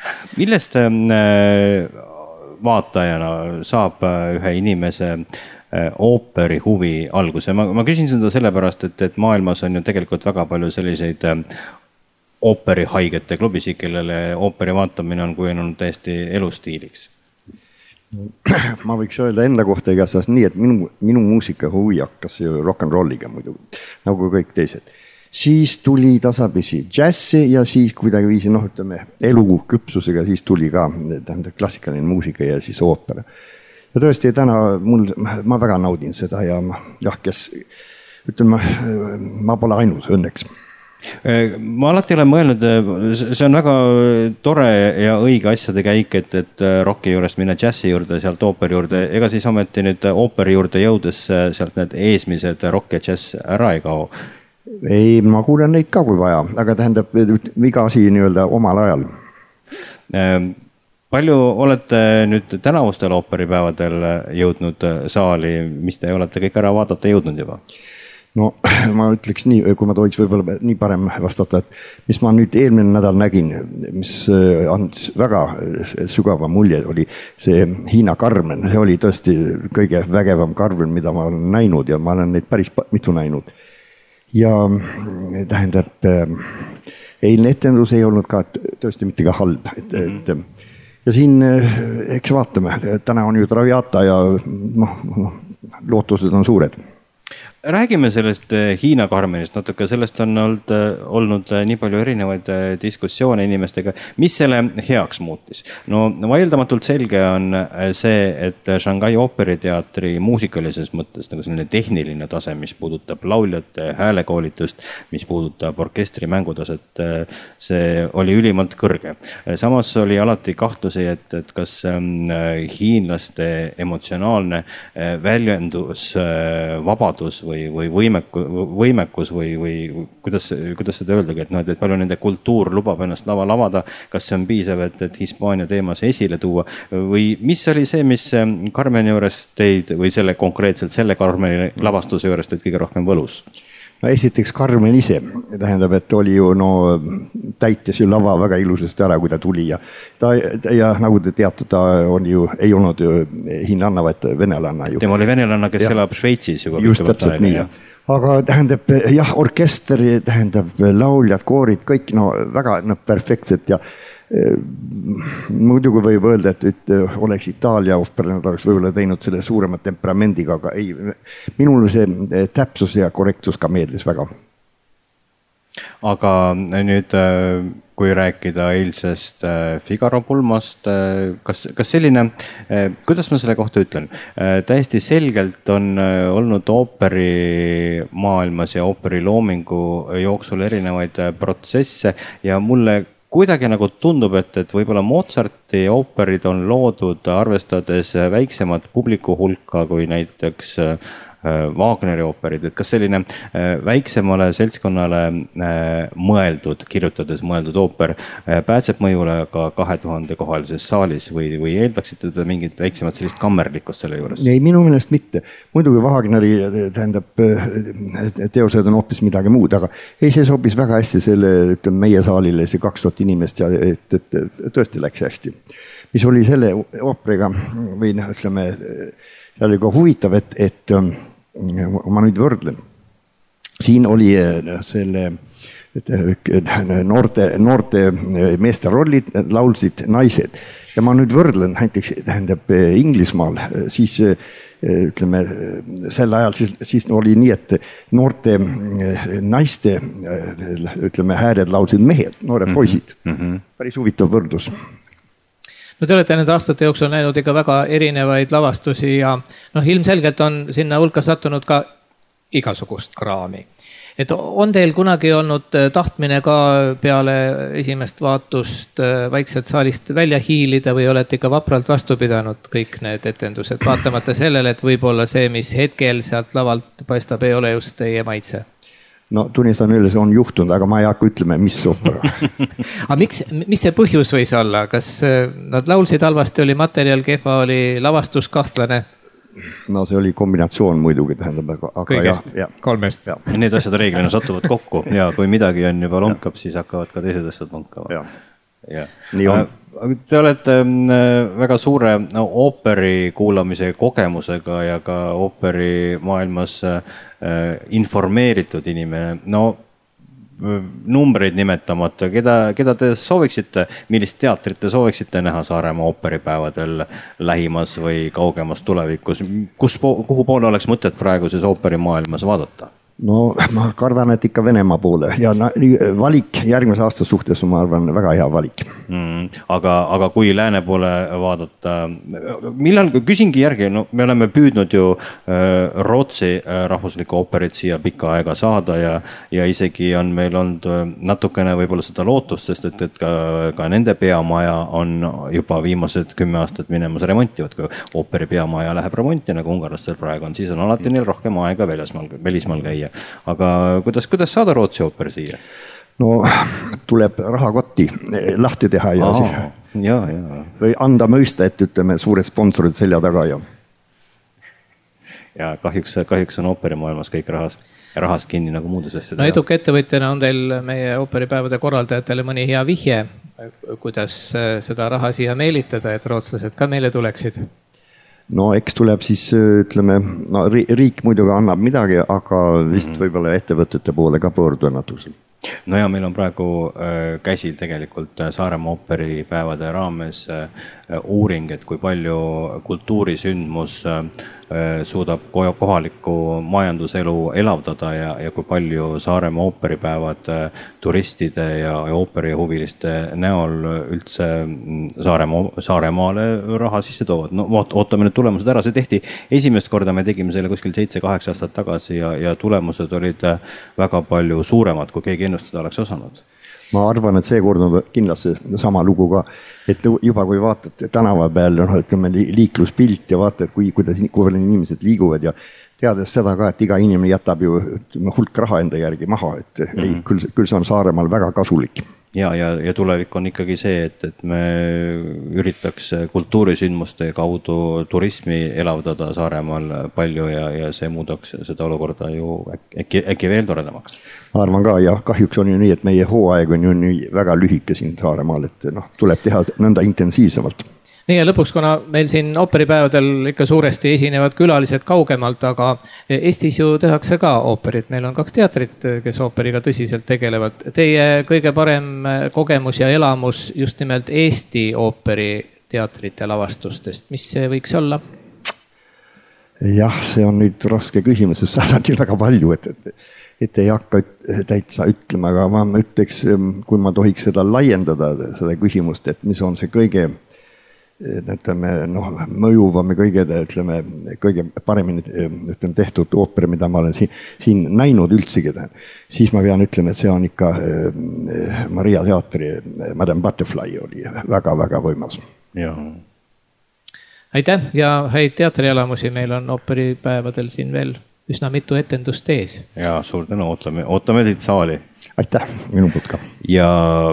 Millest vaatajana saab ühe inimese ooperi huvi alguse. Ma, ma küsin seda sellepärast, et, et maailmas on ju tegelikult väga palju selliseid ooperihaigete klubisid, kellele ooperi vaatamine on kujunenud täiesti elustiiliks. Ma võiks öelda enda kohta igatahes nii, et minu, minu muusika huvi hakkas rock and rolliga muidu, nagu kõik teised. Siis tuli tasapisi džässi ja siis kuidagi viisi, noh, ütleme, elu küpsusega, siis tuli ka tähendab, klassikaline muusika ja siis oopera. Ja tõesti, täna mul, ma väga naudin seda ja jah, kes, ütleme, ma pole ainus õnneks. Ma alati olen mõelnud, see on väga tore ja õige asjade käik, et, et rocki juurest minna džässi juurde, sealt ooperi juurde, ega siis ometi nüüd ooperi juurde jõudes sealt need eesmised rock ja džäss ära ei kao. Ei, ma kuulen neid ka kui vaja, aga tähendab iga asi nii-öelda omal ajal. Palju olete nüüd tänavustel ooperipäevadel jõudnud saali, mis te olete kõik ära vaadata jõudnud juba? No ma ütleks nii, kui ma tohiks võib-olla nii parem vastata, et mis ma nüüd eelmine nädal nägin, mis andis väga sügava mulje, oli see Hiina Carmen. See oli tõesti kõige vägevam Carmen, mida ma olen näinud ja ma olen neid päris mitu näinud. Ja tähendab, eilne etendus ei olnud ka tõesti mitte ka halb. Et, et, ja siin, eks vaatame, täna on ju Traviata ja no, no, lootused on suured. Räägime sellest Hiina Carmenist natuke, sellest on olnud, olnud nii palju erinevaid diskussioone inimestega. Mis selle heaks muutis? No vaieldamatult selge on see, et Shanghai ooperiteatri muusikalises mõttes nagu selline tehniline tase, mis puudutab lauljate häälekoolitust, mis puudutab orkestri mängutaset, see oli ülimalt kõrge. Samas oli alati kahtlusi, et, et kas hiinlaste emotsionaalne väljendus, vabadus või, või võimeku, võimekus või, või kuidas, kuidas seda öeldagi, et, no, et palju nende kultuur lubab ennast laval avada, kas see on piisav, et, et Hispaania teemas esile tuua või mis oli see, mis Carmeni juures teid või selle konkreetselt selle Carmeni lavastuse juures teid kõige rohkem võlus? No esiteks Carmen ise, tähendab, et oli ju no, täitis ju lava väga ilusasti ära, kui ta tuli ja, ta, ja nagu te teate, ta on ju, ei olnud ju hinnanna, vaid venelanna ju. Tema oli venelanna, kes ja. elab Šveitsis juba. Just täpselt nii. Ja. Aga tähendab, jah, orkester, tähendab, lauljad, koorid, kõik no, väga no, perfektsed ja muidugi võib öelda, et, et oleks Itaalia ooper, nad oleks võib-olla teinud selle suurema temperamendiga, aga ei, minul see täpsus ja korrektsus ka meeldis väga. Aga nüüd, kui rääkida eilsest Figaro pulmast, kas, kas selline, kuidas ma selle kohta ütlen, täiesti selgelt on olnud ooperi maailmas ja ooperi loomingu jooksul erinevaid protsesse ja mulle kuidagi nagu tundub, et, et võib-olla Mozarti ooperid on loodud arvestades väiksemat publiku hulka kui näiteks Wagneri ooperid, et kas selline väiksemale seltskonnale mõeldud, kirjutades mõeldud ooper pääseb mõjule ka kahe tuhande kohalises saalis või, või eeldaksite teda mingit väiksemat sellist kammerlikkust selle juures? Ei, minu meelest mitte. Muidugi Wagneri tähendab, teosed on hoopis midagi muud, aga ei, see sobis väga hästi selle, ütleme, meie saalile see kaks tuhat inimest ja et, et, et tõesti läks hästi. Mis oli selle ooperiga või ütleme, see oli ka huvitav, et, et ma nüüd võrdlen. Siin oli selle noorte, noorte meeste rollid, laulsid naised. Ja ma nüüd võrdlen, näiteks tähendab Inglismaal, siis ütleme, sel ajal siis, siis oli nii, et noorte naiste, ütleme, hääred laulsid mehed, noored poisid. Mm-hmm. Päris huvitav võrdlus. No te olete nende aastate jooksul näinud ikka väga erinevaid lavastusi ja noh, ilmselgelt on sinna hulka sattunud ka igasugust kraami. Et on teil kunagi olnud tahtmine ka peale esimest vaatust vaikselt saalist välja hiilida või olete ikka vapralt vastu pidanud kõik need etendused, vaatamata sellele, et võib-olla see, mis hetkel sealt lavalt paistab, ei ole just teie maitse? No tunnistan üle, see on juhtunud, aga ma ei hakka ütlema, mis opera. Aga miks, mis see põhjus võis olla? Kas nad laulsid halvasti, oli materjal kehva, oli lavastus kahtlane? No see oli kombinatsioon muidugi, tähendab, aga kõigest, ja, ja. kolmest. Ja. Need asjad reeglina satuvad kokku ja kui midagi on juba lonkab, siis hakkavad ka teised asjad lonkama. Ja. Ja. Nii on. Te olete väga suure no, ooperi kuulamise kogemusega ja ka ooperi maailmas äh, informeeritud inimene. No numbreid nimetamata, keda, keda te sooviksite, millist teatrit te sooviksite näha Saaremaa ooperipäevadel lähimas või kaugemas tulevikus? Kus, kuhu poole oleks mõtet praeguses ooperimaailmas vaadata? No ma kardan, et ikka Venemaa poole ja na, valik järgmise aasta suhtes on, ma arvan, väga hea valik. Mm, aga, aga kui lääne poole vaadata, millal, küsingi järgi, no me oleme püüdnud ju äh, Rootsi äh, rahvuslikku ooperit siia pikka aega saada ja, ja isegi on meil olnud natukene võib-olla seda lootust, sest et, et ka, ka nende peamaja on juba viimased kümme aastat minemas remontivad, kui ooperi peamaja läheb remonti, nagu ungarlastel praegu on, siis on alati neil rohkem aega välismaal, välismaal käia. Aga kuidas, kuidas saada Rootsi ooper siia? No tuleb rahakotti lahti teha ja, Aa, ja, ja. või anda mõista, et ütleme suured sponsorid selja taga. Ja, ja kahjuks, kahjuks on ooperimaailmas kõik rahas, rahas kinni nagu muudes asjades. No eduka ettevõtjana on teil meie ooperipäevade korraldajatele mõni hea vihje, kuidas seda raha siia meelitada, et rootslased ka meile tuleksid? No eks tuleb siis, ütleme, no riik muidugi annab midagi, aga vist võib-olla ettevõtete poole ka pöörduda natuke. No ja meil on praegu käsil tegelikult Saaremaa ooperipäevade raames uuring, et kui palju kultuurisündmus suudab kohalikku majanduselu elavdada ja, ja kui palju Saaremaa ooperipäevad turistide ja ooperihuviliste näol üldse Saaremaa, Saaremaale raha sisse toovad. No ootame nüüd tulemused ära, see tehti esimest korda, me tegime selle kuskil seitse-kaheksa aastat tagasi ja, ja tulemused olid väga palju suuremad, kui keegi ennustada oleks osanud. Ma arvan, et see kord on kindlasti sama lugu ka, et juba kui vaatad tänava peal, no, ütleme, liikluspilt ja vaatad, kui, kuidas, kui palju inimesed liiguvad ja teades seda ka, et iga inimene jätab ju ütleme, hulk raha enda järgi maha, et mm-hmm. ei, küll, küll see on Saaremaal väga kasulik. Ja, ja, ja tulevik on ikkagi see, et, et me üritaks kultuurisündmuste kaudu turismi elavdada Saaremaal palju ja, ja see muudaks seda olukorda ju äkki, äkki veel toredamaks. Ma arvan ka ja kahjuks on ju nii, et meie hooaeg on ju nii väga lühike siin Saaremaal, et noh, tuleb teha nõnda intensiivsemalt. Nii ja lõpuks, kuna meil siin ooperipäevadel ikka suuresti esinevad külalised kaugemalt, aga Eestis ju tehakse ka ooperit. Meil on kaks teatrit, kes ooperiga tõsiselt tegelevad. Teie kõige parem kogemus ja elamus just nimelt Eesti ooperi teatrite lavastustest. Mis see võiks olla? Jah, see on nüüd raske küsimus, sest seda on nii väga palju, et, et, et ei hakka täitsa ütlema, aga ma ütleks, kui ma tohiks seda laiendada, seda küsimust, et mis on see kõige ütleme, noh, mõjuvam ja kõige, ütleme, kõige paremini ütleme, tehtud ooper, mida ma olen siin, siin näinud üldsegi, siis ma pean ütlema, et see on ikka Maria teatri Madame Butterfly oli väga-väga võimas. Ja. Aitäh ja häid teatrielamusi, meil on ooperipäevadel siin veel üsna mitu etendust ees. Ja suur tänu, ootame, ootame teid saali. Aitäh, minu poolt ka. Ja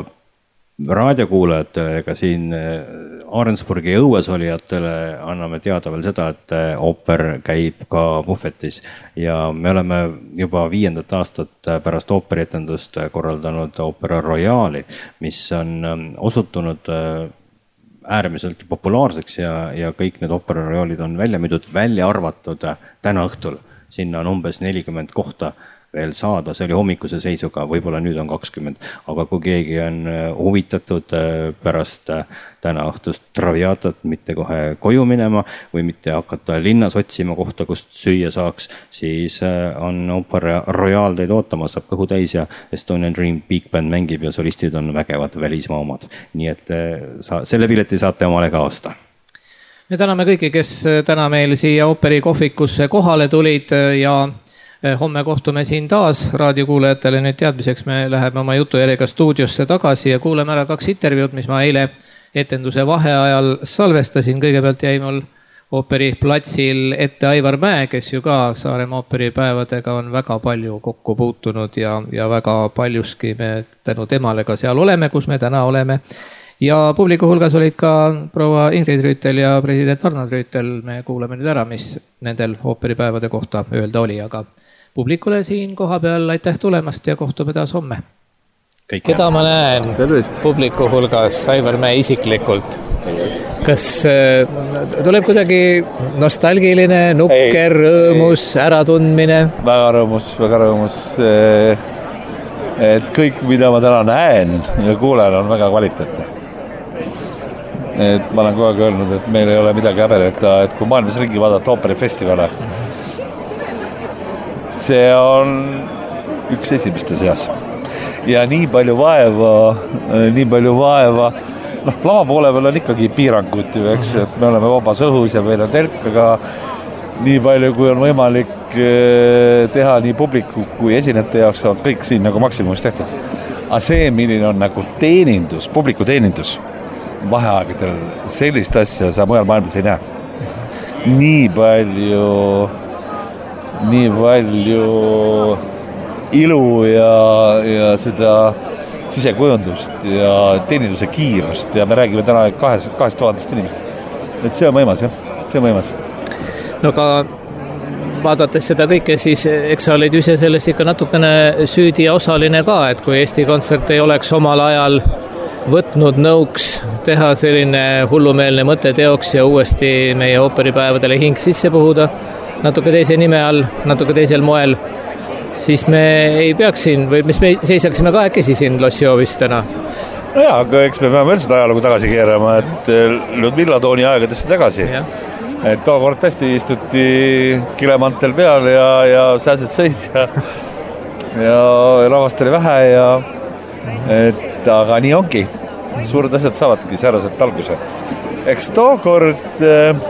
raadiokuulajatele, ega siin Arendsburgi õues olijatele anname teada veel seda, et ooper käib ka puhvetis ja me oleme juba viiendat aastat pärast ooperietendust korraldanud Opera Royali, mis on osutunud äärmiselt populaarseks ja, ja kõik need Opera Royalid on välja müüdud, välja arvatud täna õhtul. Sinna on umbes nelikümmend kohta veel saada, see oli hommikuse seisuga, võib-olla nüüd on kakskümmend, aga kui keegi on huvitatud pärast täna õhtust traviatat mitte kohe koju minema või mitte hakata linnas otsima kohta, kust süüa saaks, siis on Opera Royal teid ootama, saab kõhu täis ja Estonian Dream Big Band mängib ja solistid on vägevad välismaa omad. Nii et sa, selle pileti saate omale ka osta. Me täname kõiki, kes täna meil siia Operi kohvikusse kohale tulid ja homme kohtume siin taas. Raadiokuulajatele nüüd teadmiseks me läheme oma jutujärjega stuudiosse tagasi ja kuuleme ära kaks intervjuud, mis ma eile etenduse vaheajal salvestasin. Kõigepealt jäi mul Ooperi platsil ette Aivar Mäe, kes ju ka Saaremaa ooperipäevadega on väga palju kokku puutunud ja, ja väga paljuski me tänu temale ka seal oleme, kus me täna oleme. Ja publiku hulgas olid ka proua Ingrid Rüütel ja president Arnold Rüütel. Me kuuleme nüüd ära, mis nendel ooperipäevade kohta öelda oli, aga publikule siin koha peal aitäh tulemast ja kohtume taas homme. keda ma näen publiku hulgas, Aivar Mäe isiklikult. Kas tuleb kuidagi nostalgiline, nukker, rõõmus, äratundmine? Väga rõõmus, väga rõõmus. Et kõik, mida ma täna näen ja kuulen, on väga kvaliteetne. Et ma olen kogu aeg öelnud, et meil ei ole midagi häbeneda, et kui maailmas ringi vaadata ooperifestivale, see on üks esimeste seas. Ja nii palju vaeva, nii palju vaeva, noh, lava poole peal on ikkagi piirangud, eks, et me oleme vabas õhus ja meil on telk, aga nii palju, kui on võimalik teha nii publiku kui esinete jaoks, on kõik siin nagu maksimumis tehtud. Aga see, milline on nagu teenindus, publiku teenindus vaheaegadel, sellist asja sa mujal maailmas ei näe. Nii palju, nii palju ilu ja, ja seda sisekujundust ja teeninduse kiirust ja me räägime täna kahest, kahest tuhandest inimest. Et see on võimas, jah, see on võimas. No ka vaadates seda kõike, siis eks sa olid ise sellest ikka natukene süüdi ja osaline ka, et kui Eesti Kontsert ei oleks omal ajal võtnud nõuks teha selline hullumeelne mõtteteoks ja uuesti meie ooperipäevadele hing sisse puhuda, natuke teise nime all, natuke teisel moel, siis me ei peaks siin, või mis me seisaksime kahekesi siin Lossioovis täna? No jaa, aga eks me peame veel seda ajalugu tagasi keerama, et Ludmilla Tooni aegadesse tagasi. Ja. Et tookord tõesti istuti kilemantel peal ja, ja sääsed sõid ja, ja rahvast oli vähe ja et, aga nii ongi. Suured asjad saavadki sääraselt alguse. Eks tookord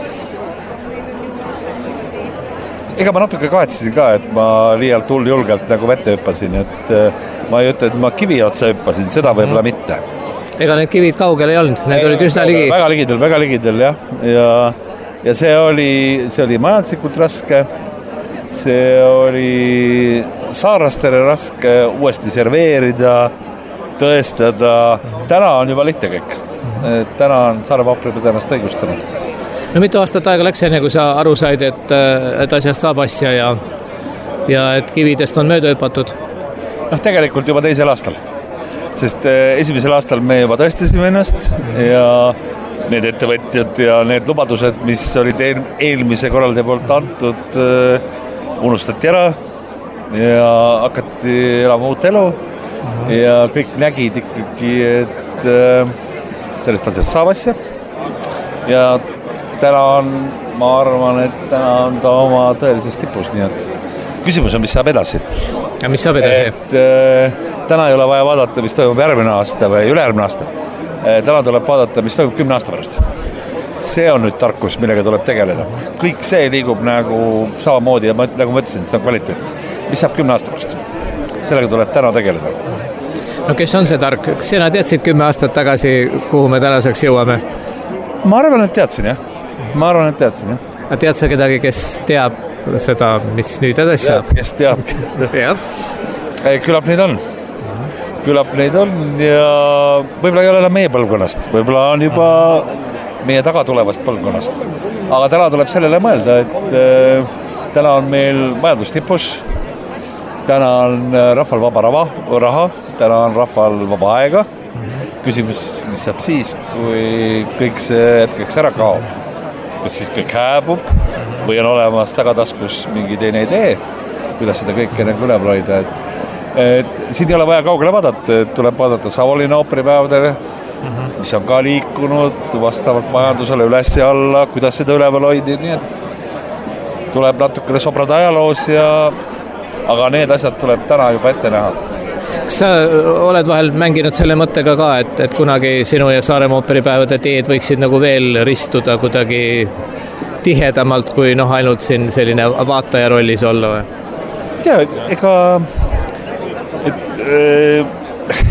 ega ma natuke kahetsesin ka, et ma liialt hull julgelt nagu vette hüppasin, et ma ei ütle, et ma kivi otsa hüppasin, seda võib-olla mitte. Ega need kivid kaugel ei olnud, need olid üsna ligi. Väga ligidel, väga ligidel, jah. Ja, ja see oli, see oli majanduslikult raske, see oli saarlastele raske uuesti serveerida, tõestada. Täna on juba lihtne kõik. Täna on Saaremaa ooperipea ennast õigustanud. No mitu aastat aega läks enne, kui sa aru said, et, et asjast saab asja ja, ja et kividest on mööda hüpatud? Noh, tegelikult juba teisel aastal. Sest esimesel aastal me juba tõestasime ennast ja need ettevõtjad ja need lubadused, mis olid eel, eelmise korraldaja poolt antud, unustati ära ja hakati elama uut elu ja kõik nägid ikkagi, et sellest asjast saab asja ja täna on, ma arvan, et täna on ta oma tõelises tipus, nii et küsimus on, mis saab edasi. Ja mis saab edasi? Et äh, täna ei ole vaja vaadata, mis toimub järgmine aasta või ülejärgmine aasta. Äh, täna tuleb vaadata, mis toimub kümne aasta pärast. See on nüüd tarkus, millega tuleb tegeleda. Kõik see liigub nagu samamoodi ja ma, nagu ma ütlesin, see on kvaliteet. Mis saab kümne aasta pärast? Sellega tuleb täna tegeleda. No kes on see tark? Kas sina teadsid kümme aastat tagasi, kuhu me tänaseks jõuame? Ma arvan, et teadsin, jah. Ma arvan, et teadsin, jah. A tead sa kedagi, kes teab seda, mis nüüd edasi saab? Kes teab? Külap neid on. Külap neid on ja võib-olla ei ole enam meie põlvkonnast. Võib-olla on juba meie taga tulevast põlvkonnast. Aga täna tuleb sellele mõelda, et äh, täna on meil majandustipus, täna on rahval vaba raha, raha, täna on rahval vaba aega. Küsimus, mis saab siis, kui kõik see hetkeks ära kaob. Kas siis kõik hääbub või on olemas tagataskus mingi teine idee, kuidas seda kõike nagu üle hoida. Et, et siin ei ole vaja kaugele vaadata, et tuleb vaadata Savolinna ooperipäevadele, mis on ka liikunud vastavalt majandusele üles ja alla, kuidas seda üleval hoidi, nii et tuleb natukene sobrada ajaloos ja aga need asjad tuleb täna juba ette näha. Kas sa oled vahel mänginud selle mõttega ka, et, et kunagi sinu ja Saaremaa ooperipäevade teed võiksid nagu veel ristuda kuidagi tihedamalt, kui noh, ainult siin selline vaataja rollis olla või? Tea, ega et, äh,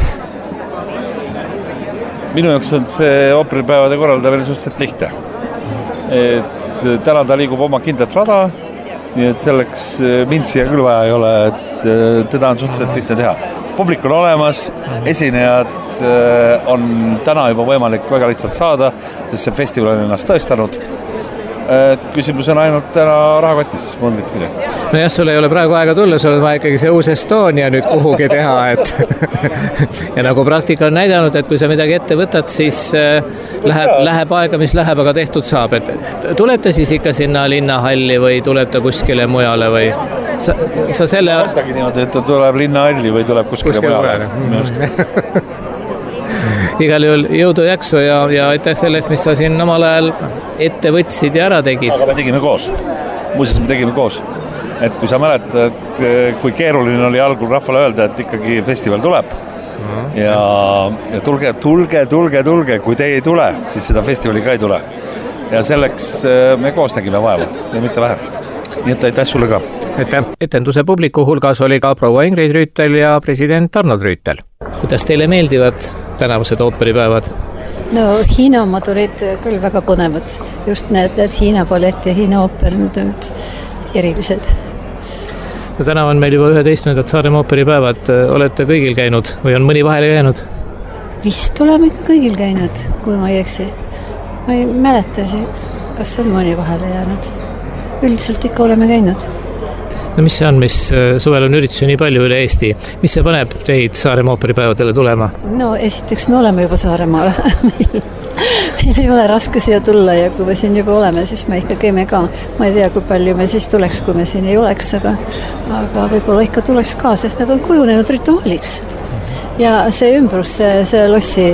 minu jaoks on see ooperipäevade korraldamine suhteliselt lihtne. Et täna ta liigub oma kindlat rada, nii et selleks mind siia küll vaja ei ole, et teda on suhteliselt lihtne teha. Publik on olemas, esinejad on täna juba võimalik väga lihtsalt saada, sest see festival on ennast tõestanud et küsimus on ainult täna rahakotis, mul mitte midagi. No jah, sul ei ole praegu aega tulla, sul on vaja ikkagi see uus Estonia nüüd kuhugi teha, et ja nagu praktika on näidanud, et kui sa midagi ette võtad, siis läheb, läheb aega, mis läheb, aga tehtud saab. Et tuleb ta siis ikka sinna linnahalli või tuleb ta kuskile mujale või sa, sa selle... Vastagi niimoodi, et ta tuleb linnahalli või tuleb kuskile, kuskile mujale. mujale. Igal juhul jõudu jaksu ja, ja aitäh sellest, mis sa siin omal ajal ette võtsid ja ära tegid. Aga me tegime koos. Muuseas, me tegime koos. Et kui sa mäletad, kui keeruline oli algul rahvale öelda, et ikkagi festival tuleb. Ja, ja tulge, tulge, tulge, tulge. Kui te ei tule, siis seda festivali ka ei tule. Ja selleks me koos tegime vaeva ja mitte vähem. Nii et aitäh sulle ka. Aitäh. Etenduse publiku hulgas oli ka proua Ingrid Rüütel ja president Arnold Rüütel. Kuidas teile meeldivad tänavused ooperipäevad? No Hiina omad olid küll väga põnevad. Just need, need Hiina ballett ja Hiina ooper nüüd on erilised. No täna on meil juba üheteistkümnendad Saaremaa ooperipäevad. Olete kõigil käinud või on mõni vahele jäänud? Vist oleme ikka kõigil käinud, kui ma ei eksi. Ma ei mäleta, kas on mõni vahele jäänud. Üldiselt ikka oleme käinud. No mis see on, mis suvel on üritusi nii palju üle Eesti? Mis see paneb teid Saaremaa ooperipäevadele tulema? No esiteks me oleme juba Saaremaal. Meil ei ole raske siia tulla ja kui me siin juba oleme, siis me ikka käime ka. Ma ei tea, kui palju me siis tuleks, kui me siin ei oleks, aga, aga võib-olla ikka tuleks ka, sest need on kujunenud rituaaliks. Ja see ümbrus, see, see lossi,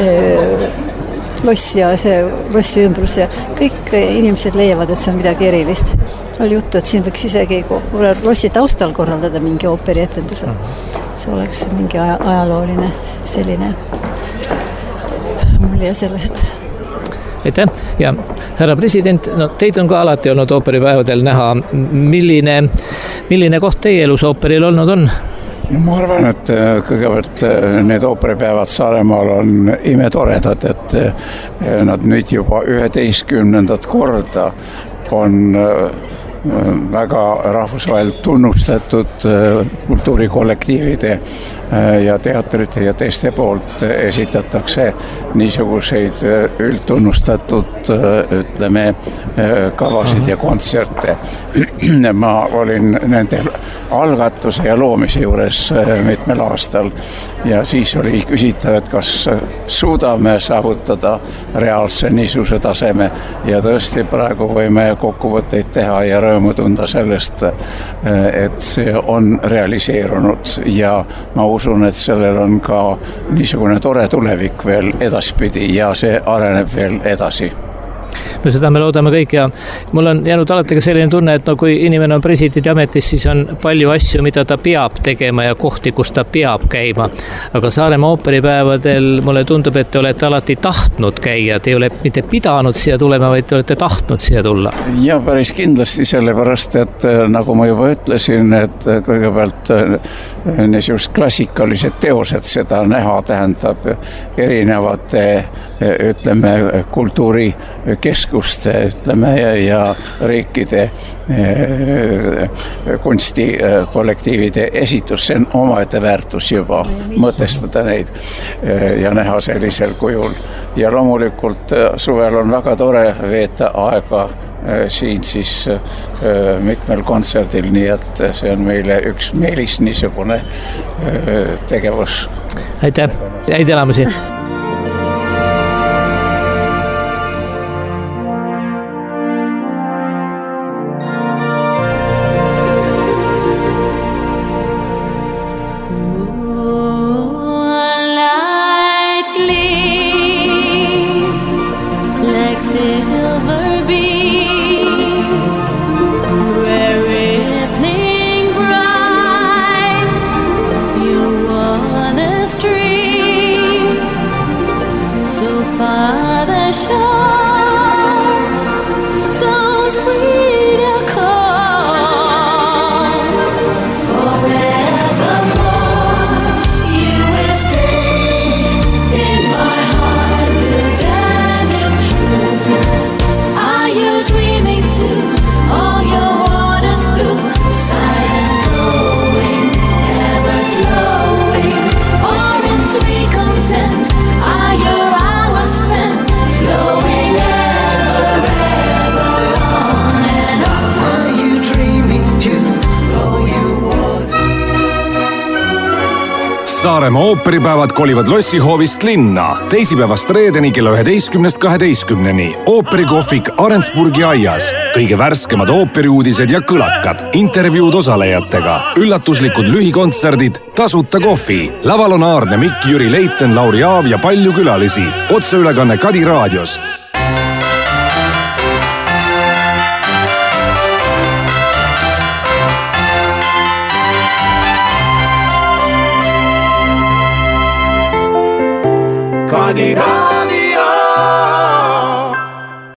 loss ja see lossi ümbrus ja kõik inimesed leiavad, et see on midagi erilist. Oli juttu, et siin võiks isegi lossi taustal korraldada mingi ooperietenduse. See oleks mingi aja, ajalooline selline mulje sellest. Aitäh. Ja härra president, no teid on ka alati olnud ooperipäevadel näha. Milline, milline koht teie elus ooperil olnud on? Ma arvan, et kõigepealt need ooperipäevad Saaremaal on imetoredad, et nad nüüd juba üheteistkümnendat korda on väga rahvusvaheliselt tunnustatud kultuurikollektiivide ja teatrite ja teiste poolt esitatakse niisuguseid üldtunnustatud, ütleme, kavasid ja kontserte. Ma olin nende algatuse ja loomise juures mitmel aastal ja siis oli küsitav, et kas suudame saavutada reaalse niisuguse taseme ja tõesti praegu võime kokkuvõtteid teha ja rõõmu tunda sellest, et see on realiseerunud ja ma usun, et sellel on ka niisugune tore tulevik veel edaspidi ja see areneb veel edasi. No seda me loodame kõik ja mul on jäänud alati ka selline tunne, et no kui inimene on presidendi ametis, siis on palju asju, mida ta peab tegema ja kohti, kus ta peab käima. Aga Saaremaa ooperipäevadel mulle tundub, et te olete alati tahtnud käia, te ei ole mitte pidanud siia tulema, vaid te olete tahtnud siia tulla. Ja päris kindlasti sellepärast, et nagu ma juba ütlesin, et kõigepealt niisugused klassikalised teosed seda näha tähendab erinevate ütleme kultuurikeskuste ütleme ja riikide kunstikollektiivide esitus, see on omaette väärtus juba mõtestada neid ja näha sellisel kujul ja loomulikult suvel on väga tore veeta aega siin siis mitmel kontserdil, nii et see on meile üks meelis niisugune tegevus. Aitäh, häid elamusi! I Saaremaa ooperipäevad kolivad lossihoovist linna. Teisipäevast reedeni kella üheteistkümnest kaheteistkümneni. Ooperikohvik Arendsburgi aias. Kõige värskemad ooperiuudised ja kõlakad. Intervjuud osalejatega. Üllatuslikud lühikontserdid. Tasuta kohvi. Laval on Aarne Mikk, Jüri Leiten, Lauri Aav ja palju külalisi. Otseülekanne Kadi raadios. Kadi raadios.